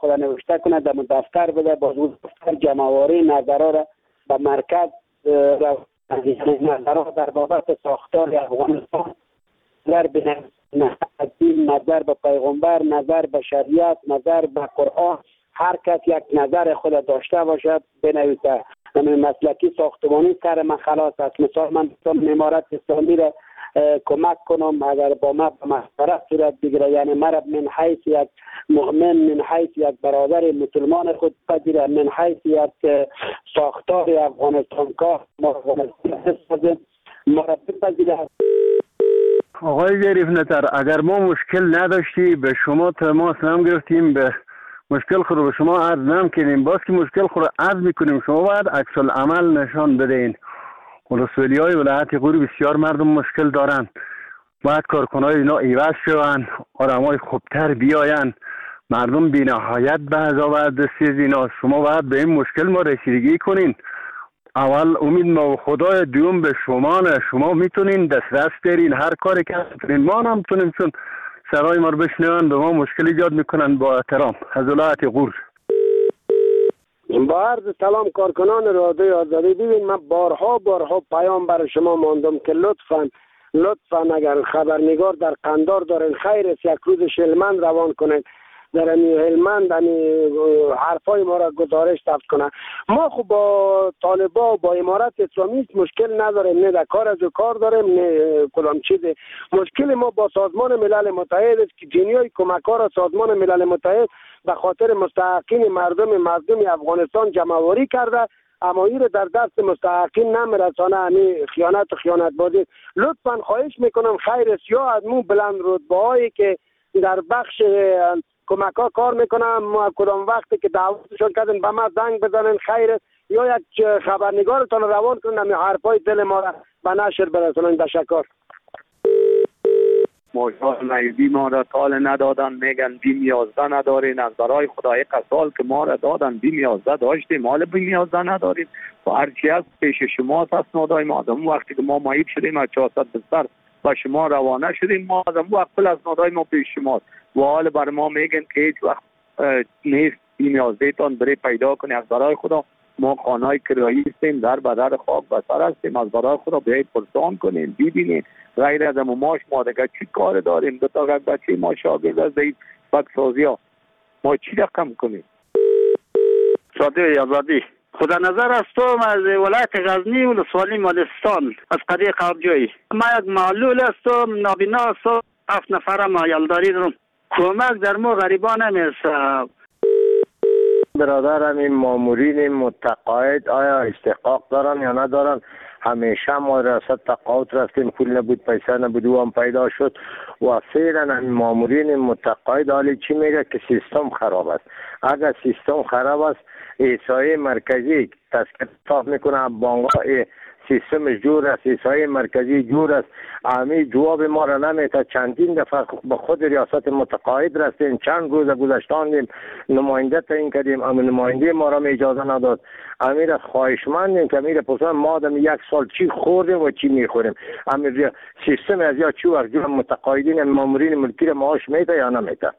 خود نوشته کنه، در دفتر بده، باز دفتر جمعواری نظرها را به مرکز نظرها در بابت ساختار افغانستان نظر به دین، نظر به پیغمبر، نظر به شریعت، نظر به قرآن، هر کس یک نظر خود داشته باشد بنویسه. مسلکی ساختمانی سر من خلاص است. مثال من بتونم امارت اسلامی را کمک کنم اگر با ما به مشورت صورت بگیره، یعنی مرا من حیث یک مؤمن، من حیث یک برادر مسلمان خود پذیره، من حیث یک ساختار افغانستان کار ما را بپذیره. آقای ظریف نطر، اگر ما مشکل نداشتی به شما تماس نم گرفتیم، به مشکل خود رو به شما عرض نم کنیم، باز که مشکل خود رو عرض میکنیم شما باید عکس العمل نشان بدهین. ولسوالی های ولایت غور بسیار مردم مشکل دارن، باید کارکنای اینا ایواز شوند، آدم های خوبتر بیاین، مردم بی نهایت به عذاب دستی از اینا. شما باید به این مشکل ما رسیدگی کنین. اول امید ما و خدای، دوم به شما نه. شما میتونین دست برین، هر کاری که میتونین، ما نمیتونیم چون سرای ما رو بشنون به ما مشکل ایجاد میکنن. با احترام از ولایت غور. با عرض سلام کارکنان رادیو آزادی. ببین من بارها پیام برای شما ماندم که لطفاً اگر خبرنگار در قندار دارین خیر است یک روز هلمند روان کنین، در هلمند حرفای ما را گزارش ثبت کنه. ما خب با طالبا و با امارت اسلامی مشکل نداریم، نه در کار از کار داریم نه کدام چیزی. مشکل ما با سازمان ملل متحد است که جنیای کمک‌ها را سازمان ملل متحد به خاطر مستحقین مردم افغانستان جمع‌آوری کرده، اما این در دست مستحقین نمیرسانه. همین خیانت بازی. لطفاً خواهش میکنم خیر است یا از مو بلند رتبه‌هایی که در بخش کمک ها کار میکنم، کدام وقتی که دعوتشون کردن به ما زنگ بزنن خیر است، یا یک خبرنگارتان روان کنن همین حرفای دل ما را به نشر برسونن. تشکر. ماشاءالله مایدی ما را تال ندادن، میگن بیم 11 ندارین. از برای خدا یک سال که ما را دادن بیم 11 داشتیم، مال بیم 11 نداریم و هرچی از پیش شما اسنادای ما دادم. وقتی که ما مایید شدیم از 400 بستر با شما روانه شدیم، ما از اون وقت پل اسنادای ما پیش شما و حال بر ما میگن که هیچ وقت نیست بیم 11 تان بری پیدا کنی. از برای خدا ما خانه‌های کرایی هستیم، در بدر خاک بسر هستیم، از برای خدا بیایید پرسان کنین ببینین. غیر از ماش ما دیگه چی کار داریم؟ دو تا بچه ما شاگرد از این بکسازی ها ما چی رقم کنیم؟ رادیو آزادی. خدا نظر است تو از ولایت غزنی ولسوالی مالستان از قریه قابجویی. ما یک معلول است، نابینا است، 7 نفر ما یلداری دارم. کمک در ما غریبان نمیرسه. برادرم این مامورین متقاعد آیا استحقاق دارن یا ندارن؟ همیشه ما ریاست تقاعد رفتیم، پول نبود، پیسه نبود، او هم پیدا شد و فعلا این مامورین متقاعد حالی چی میگه که سیستم خراب است. اگر سیستم خراب است، احصایه مرکزی تسکیه میکنه، بانک‌ها سیستمش جور است، احصایه مرکزی جور است، امی جواب ما را نمیده. چندین دفعه به خود ریاست متقاعد رفتیم، چند روز گذشتاندیم، نماینده تعیین کردیم، اما نماینده ما را اجازه نداد. امیر خواهشمندیم که امیر پسند ما آدم 1 سال چی خوردیم و چی میخوریم. امیر سیستم از یا چی وقت جور متقاعدین مامورین ملکی را معاش میده یا نمیده.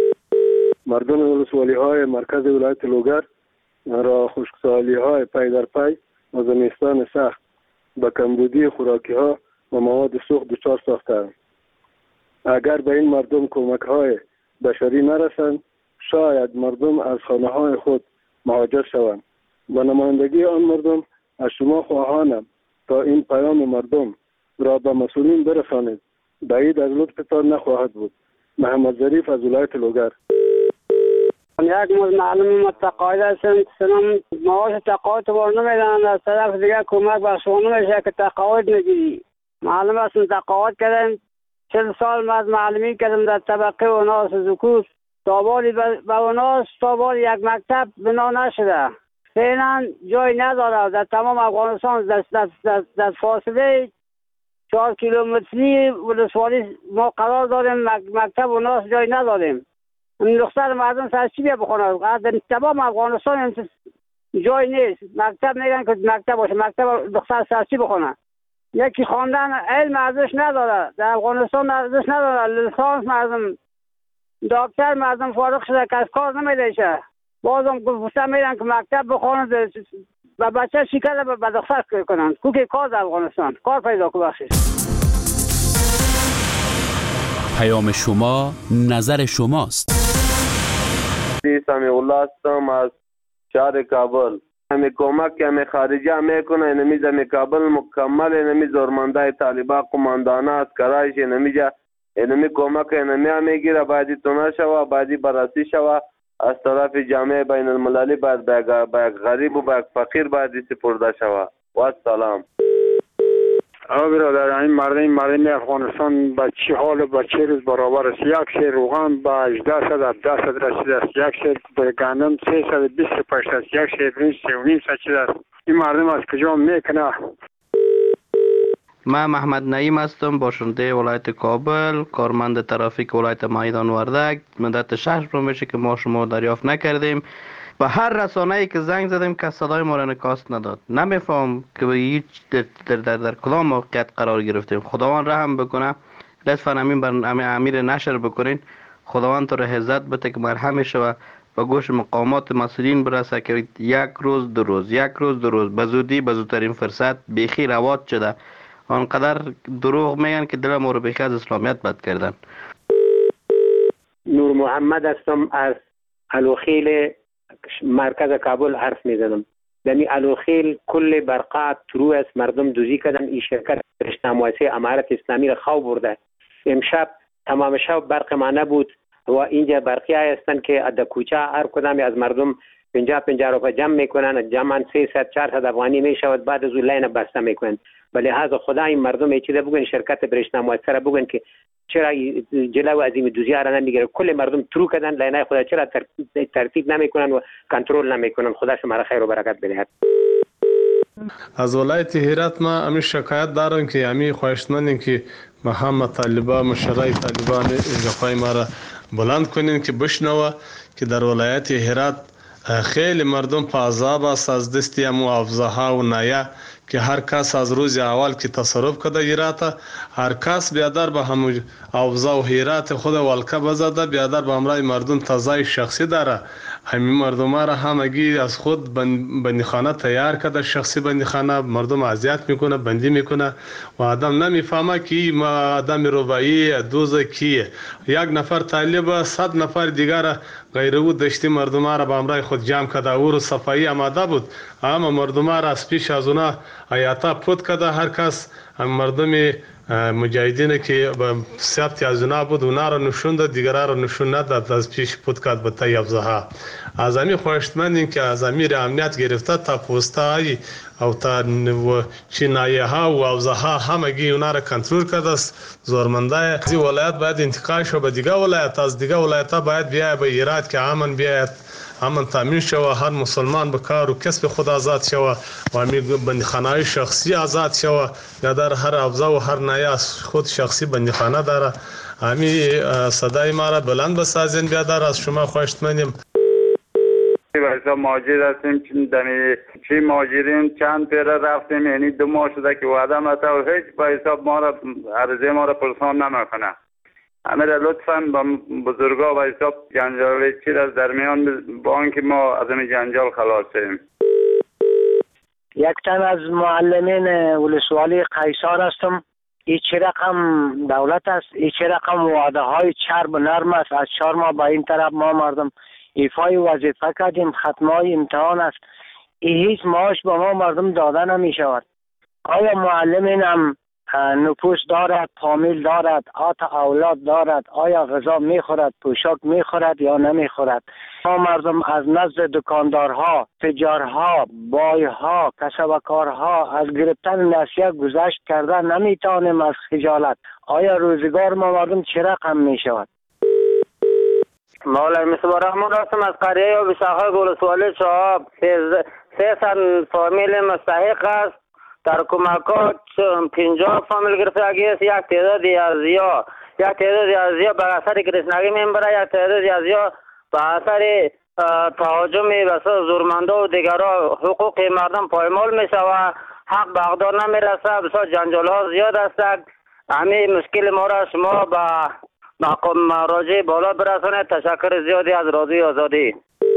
مردم ولسوالی های مرکز ولایت لوگر را خشکسالی های پی در پی و زمستان سخت به کمبودی خوراکی ها و مواد سوخت دچار ساختند. اگر به این مردم کمک های بشری نرسند، شاید مردم از خانه های خود مهاجر شوند. با نمایندگی آن مردم از شما خواهانم تا این پیام مردم را به مسئولین برسانید. بعید از لطفتان نخواهد بود. محمد ظریف از ولایت لوگر. یک معلم متقاعد هستم، سنم معاش تقاعد بار نمیدن، از طرف دیگه کمک به شما نمیشه که تقاعد نگیری. معلم هستم تقاعد کردن، 40 سال من از معلمی کردم در طبقه و ناس زکوس. تابالی به اوناس تابال یک مکتب بنا نشده، فعلا جای نداره. در تمام افغانستان در فاصله 4 کیلومتری ولسوالی ما قرار داریم، مکتب و ناس جای نداریم. این دختر مردم سر چی بیا بخونه؟ در تمام افغانستان جای نیست. مکتب میگن که مکتب باشه، مکتب دختر سر چی بخونه؟ یکی خواندن علم ارزش نداره، در افغانستان ارزش نداره. لیسانس مردم دکتر مردم فارغ شده که از کار نمیدهشه، بازم گفته میرن که مکتب بخونند و بچه شکر به دختر کنند. کوکی کار در افغانستان کار پیدا که بخشید. پیام شما نظر شماست. سمیع الله هستم از شهر کابل. همی کمک که همی خارجه میکنه اینمی زمی کابل مکمل اینمی زورمنده طالبا قماندانه اسکرایش اینمی کمک اینمی هم میگیره باید تونه شوه باید بررسی شوه از طرف جامعه بین المللی باید به غریب و به فقیر باید سپرده شوه. و سلام. برادر این مردم افغانستان به چه حال به چه روز برابر است؟ یک سیر روغن به 1800 رسیده است، یک سیر گندم 328 است، یک سیر برنج 3.5 چیز است. این مردم از کجا میکنه؟ من محمد نعیم هستم، باشنده ولایت کابل، کارمند ترافیک ولایت میدان وردک. مدت 6 روز میشه که ما شما دریافت نکردیم و هر رسانه‌ای که زنگ زدیم که صدای ما را انعکاس نداد. نمیفهم که به هیچ در کدام موقعیت قرار گرفتیم. خداوند رحم بکنه، لطفاً امین بر امیر نشر بکنین. خداوند تو را عزت بده که مرحم شوه به گوش مقامات مسئولین برسه که یک روز دو روز به زودی به زودترین فرصت بیخی روات شده. آنقدر دروغ میگن که دل ما رو بیخی از اسلامیت بد کردن. نور محمد هستم از الوخیل مرکز کابل حرف میزنم. دمی الوخیل کل برقات ترو است، مردم دوزی کردن. این شرکت رشته‌مؤسسه امارت اسلامی را خواب برده. امشب تمام شب برق ما نبود و اینجا برقیای هستند که در کوچه هر کدام از مردم 50 روپیه جمع میکنن، جمعا 300-400 افغانی میشود، بعد از اون لاین بسته میکنن. ولی لحاظ خدا این مردم ایچیده بگن شرکت رشته‌مؤسسه را بگن که چرا جلو از این دوزی را نمیگیره. کل مردم ترو کردن لاینای خدا چرا ترتیب نمیکنن و کنترل نمیکنن. خدا شما را خیر و برکت بدهد. از ولایت هرات ما امی شکایت دارم که امی خواهشمندیم که ما هم طالبا مشرای طالبان اجرای ما را بلند کنین که بشنوه که در ولایت هرات خیلی مردم په عذاب است از دستی محافظه‌ها و نایه که هر کس از روز اول که تصرف کرده هرات، هر کس بیادر به هم اوضاع و هرات خود ولکه بزده، بیادر به همراه مردم تزای شخصی داره. همین مردم را همگی از خود بندیخانه تیار کرده، شخصی بندیخانه. مردم اذیت میکنه، بندی میکنه و آدم نمیفهمه که این آدم ربایی دوزه کیه. یک نفر طالب 100 نفر دیگر غیر او دشتی مردم را به همراه خود جمع کرده. او رو صفایی آماده بود، اما مردم را از پیش از اونا آیاتا پود کرده. هر کس مردم مجاهدین که ثبت از اونا بود اونا را نشون داد، دیگرها را نشون نداد، از پیش پود کرد به تای افزاها. از امی خواهشمندیم که از امیر امنیت گرفته تا پوستایی او تا چینایه ها و افزاها همگی اونا را کنترل کرده است. زورمنده از این ولایت باید انتقال شو به دیگه ولایت، از دیگه ولایت ها باید بیاید به هرات که امن بیاید، امن تامین شوه، هر مسلمان به کار و کسب خود آزاد شوه و همین بندیخانه شخصی آزاد شوه. در هر افزا و هر نایه از خود شخصی بندیخانه داره. همین صدای ما را بلند بسازین. بیادر از شما خواهشمندیم. واسه ماجر هستیم چی ماجرین چند پیره رفتیم، یعنی 2 ماه شده که وعده مته و هیچ به حساب ما را عرضه ما را پرسان نمیکنه. امیر لطفاً با بزرگا و حساب جنجال چی از درمیان با آنکه ما از این جنجال خلاص شیم. یک تن از معلمین ولسوالی قیصر هستم. این چه رقم دولت است، این چه رقم وعده های چرب و نرم است. از 4 ماه با این طرف ما مردم ایفای وظیفه کردیم، ختمای امتحان است، این هیچ معاش به ما مردم داده نمی شود. آیا معلمین هم نفوس دارد، فامیل دارد، آت اولاد دارد؟ آیا غذا میخورد، پوشاک میخورد یا نمیخورد؟ ما مردم از نزد دکاندارها، تجارها، بایها، کسبکارها از گرفتن نسیه گذشت کرده نمیتوانیم از خجالت. آیا روزگار ما مردم چه رقم میشود؟ مولای مصباح رحمان هستم از قریه و بساخه گلسوالی صاحب. 300 فامیل مستحق است. در کمکات 50 فامیل گرفتگی است. یک تعدادی از یا به اثر گرسنگی میبره، یک تعدادی از یا به اثر تهاجم بسیار زورمنده و دیگرها حقوق مردم پایمال میشود، حق به اقدار نمیرسه، بسیار جنجال ها زیاد است. همین مشکل ما را شما به مقام مراجع بالا برسانه. تشکر زیادی از رادیوی آزادی.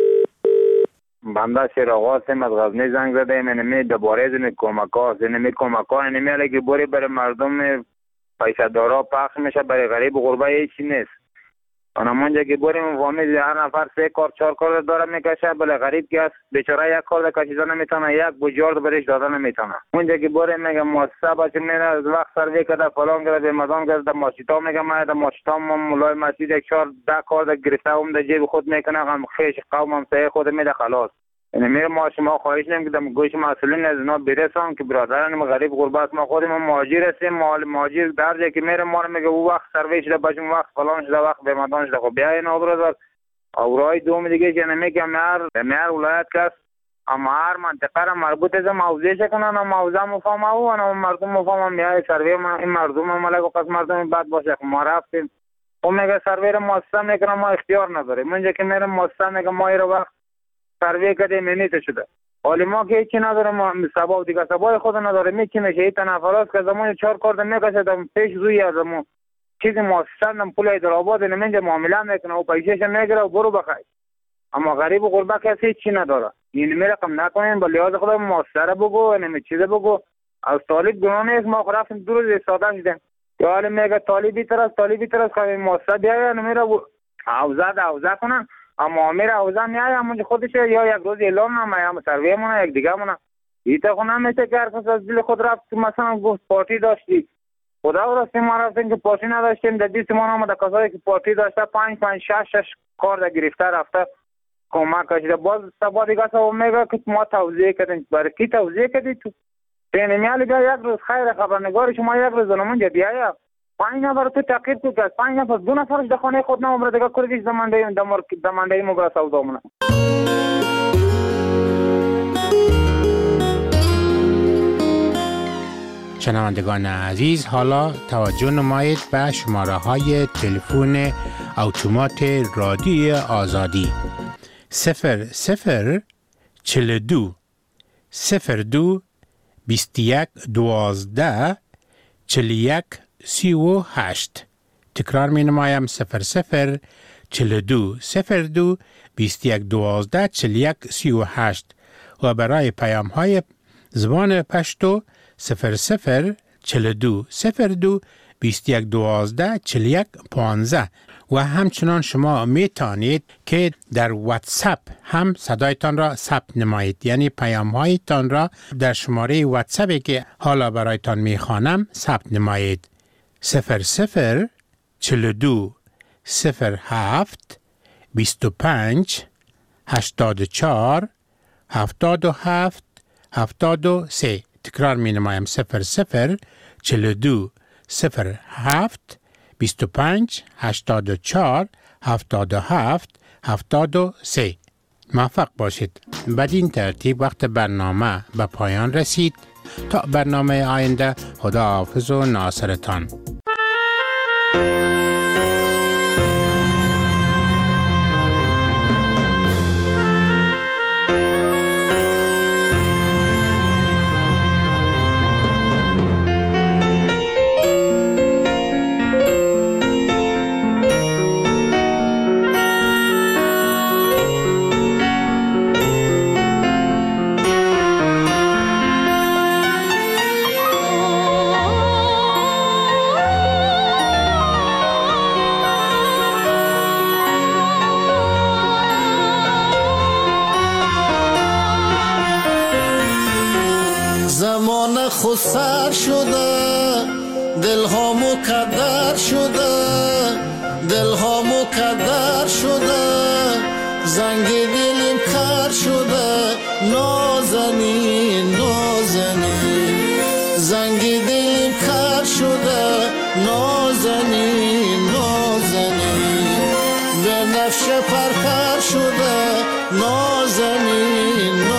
بنده شیراغ هستم از غزنی زنگ زدم. اینمی دوباره از این کمک هاست. اینمی کمک ها اینمی علیه بوری برای مردم پیسه دارا پخش میشه، برای غریب و غربه هیچی نیست. اونجا که بریم فامیل هر نفر 3 کار 4 کار داره میکشه، بله غریب که است بیچاره یک کار کشیدن نمیتونه، یک بوجارد برش دادن نمیتونه. اونجا که بریم میگه مؤسسه باشه میره از وقت سروی کرده فلان کرده مدام کرده ماشیتا میگه ما در ماشیتا مولای مسجد 4 10 کار گرفته اون در جیب خود میکنه، غم خیش قومم سه خود میده خلاص. یعنی میره ما شما خواهش نمی که دم گوش مسئولین از اینا برسان که برادران غریب غربت ما خودمون مهاجر هستیم، مهاجر در جایی که میره ما میگه او وقت سروی شده بچم وقت فلان شده وقت به مدان شده. خب بیا اینا برادر اورای دوم دیگه که نمیگه مر ولایت کس اما هر منطقه را مربوط از موضوع کنن و موضوع مفهوم او و مردم مفهوم میای سروی ما این مردم ملک و قسم مردم بعد باشه ما رفتیم اون میگه سروی را مؤسسه میکنه ما اختیار نداریم. اونجا که میره مؤسسه میگه ما رو وقت سروی کردیم منیت شده. حالی ما که هیچی نداریم، ما سبا دیگه سبای خود نداریم، هیچی میشه این تنفرات که زمان 4 کار میکشه پیش روی ازمون چیزی مؤسسه پول ایدرآباد نمیشه معامله میکنه و پیسهش میگیره و برو بخیر. اما غریب و غربه کسی هیچی نداره. این میرقم نکنین با لحاظ خدا مؤسسه را بگو نمی چیزه بگو. از طالب گناه نیست، ما رفتیم دو روز ساده شدیم یا حالی میگه طالبی طرف که مؤسسه بیاید نمیره اوزه کنن اما میره اوزه میایه همونجا خودش یا یک روز اعلان نمه یا سروی مونه یک دیگه مونه ایتا خونه میشه که هر کس از دل خود رفت مثلا گفت پارتی داشتی خدا و رستیم ما رفتیم که پارتی نداشتیم در دیست ما نامده کسایی که پارتی داشته 5-6 کار در گرفته رفته کمک کشیده. باز سبا دیگه سبا میگه که ما توضیح کردیم. برای کی توضیح کردی تو؟ این میالی بیا یک روز خیر خبرنگار شما یک روز منجا بیایا 5 نفر تو تقیر تو که 5 نفر 2 نفرش در خانه خود نمبر دیگه کردیش دمانده مبرا سودا مونه. شنوندگان عزیز، حالا توجه نمایید به شماره های تلفن اتومات رادیوی آزادی 00 42 02 21 12 41 38. تکرار می نمایم 00 42 02 21 12 41 38 و برای پیام های زبان پشتو 00 42 02 21 12 41 15 و همچنان شما می توانید که در واتساپ هم صدایتان را ثبت نمایید، یعنی پیام هایتان را در شماره واتساپی که حالا برایتان می خوانم ثبت نمایید 00 42 07 25 84 77 73. تکرار می نمایم 00 42 07 25 84 77 73. موفق باشید. بدین ترتیب وقت برنامه به پایان رسید. تا برنامه آینده، خدا حافظ و ناصرتان. خود سر شده دلها مکدر شده دلها مکدر شده زنگ دلم کر شده نازنین نازنین زنگ دلم کر شده نازنین نازنین به نفش پرپر شده نازنین